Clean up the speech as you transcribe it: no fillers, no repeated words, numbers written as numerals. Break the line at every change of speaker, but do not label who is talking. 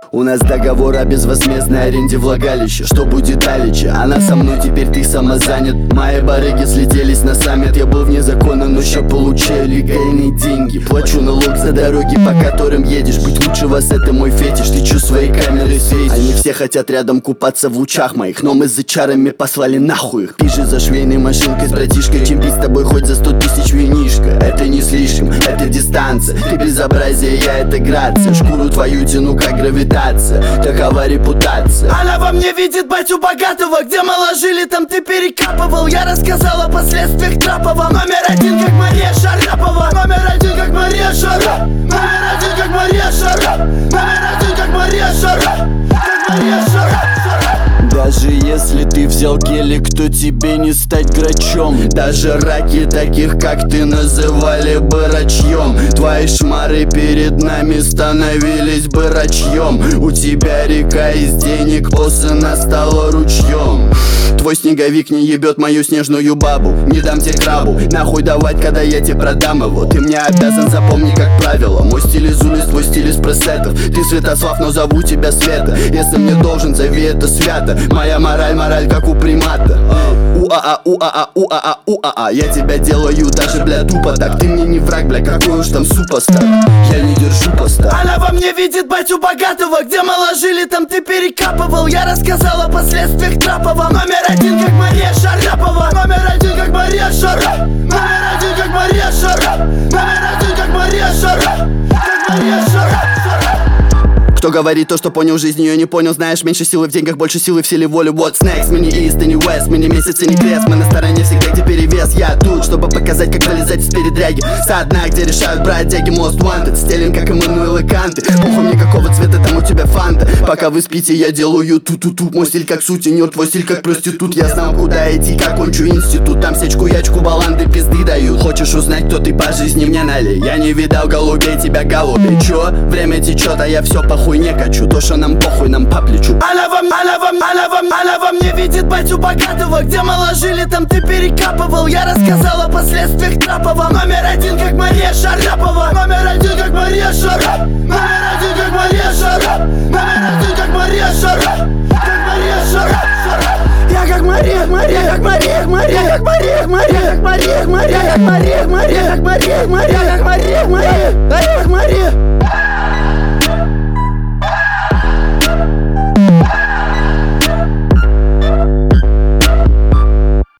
У нас договор о безвозмездной аренде влагалища. Что будет далече? Она со мной, теперь ты самозанят. Мои барыги слетелись на саммит. Я был вне закона, но ща получаю легальные деньги. Плачу налог за дороги, по которым едешь. Быть лучше вас — это мой фетиш. Ты чё своей камерой светишь? Они все хотят рядом купаться в лучах моих, но мы с зачарами послали нахуй их. Пиши за швейной машинкой с братишкой, чем пить с тобой хоть за 100 тысяч винишка. Это не слишком, это дистанция. Ты безобразие, я это грация. Шкуру твою тяну как гравитация. Такова репутация.
Она во мне видит батю богатого. Где мало жили, там ты перекапывал. Я рассказал о последствиях Трапова. Номер один, как Мария Шарапова. Номер один, как Мария Шарапова. Номер один, как Мария Шарапова. Номер один, как Мария Шарапова. Как Мария Шарапова.
Даже если ты взял гелик, то тебе не стать грачом. Даже раки таких, как ты, называли бы рачьем. Твои шмары перед нами становились бы рачьем. У тебя река из денег, осына стала ручьем. Твой снеговик не ебет мою снежную бабу. Не дам тебе крабу, нахуй давать, когда я тебе продам его. Ты мне обязан, запомни как правило. Мой стиль из улиц, твой стиль из пресетов. Ты Святослав, но зову тебя Света. Если мне должен, зови это свято. Моя мораль как у примата. У-а-а, у-а-а, у-а-а, у-а-а. Я тебя делаю даже, бля, тупо так. Ты мне не враг, бля, какой уж там супостат. Я не держу поста.
Она во мне видит батю богатого. Где мало жили, там ты перекапывал. Я рассказал о последствиях Трапова. Номер один, как Мария Шарапова. Номер один, как Мария Шарапова. Номер один, как Мария Шарапова. Номер один, как Мария Шарапова. Как Мария Шарапова.
Кто говорит то, что понял жизнь, ее не понял. Знаешь, меньше силы в деньгах, больше силы в силе воли. What's next? Мы не East и не West, мы не месяц и не крест. Мы на стороне всегда, где перевес. Я тут, чтобы показать, как вылезать из передряги. Со дна, где решают бродяги. Most wanted, стелим, как Эммануэл и Канты. Похуй мне, какого цвета там у тебя фанта. Пока вы спите, я делаю ту-ту-ту. Мой стиль как сутенер, твой стиль как проститут. Я знал, куда идти, как кончу институт. Там сечку-ячку, баланды пизды дают. Хочешь узнать, кто ты по жизни, мне налей. Я не видал голубей, тебя голубей. Чё? Время течет, а я все похуй не качу. То, что нам похуй, нам по плечу.
Она во мне видит батю богатого. Где мало жили, там ты перекапывал. Я рассказал о последствиях Трапова. Номер один, как Мария Шарапова. Номер один, как Мария Шарапова. Номер один, как Мария Шарапова. Номер один, как Мария Шарапова. Как Мария Шарапова. Я как Мария, как Мария, как Мария, как Мария, как Мария, как Мария, как Мария, как Мария, как Мария, как Мария, как Мария, как Мария.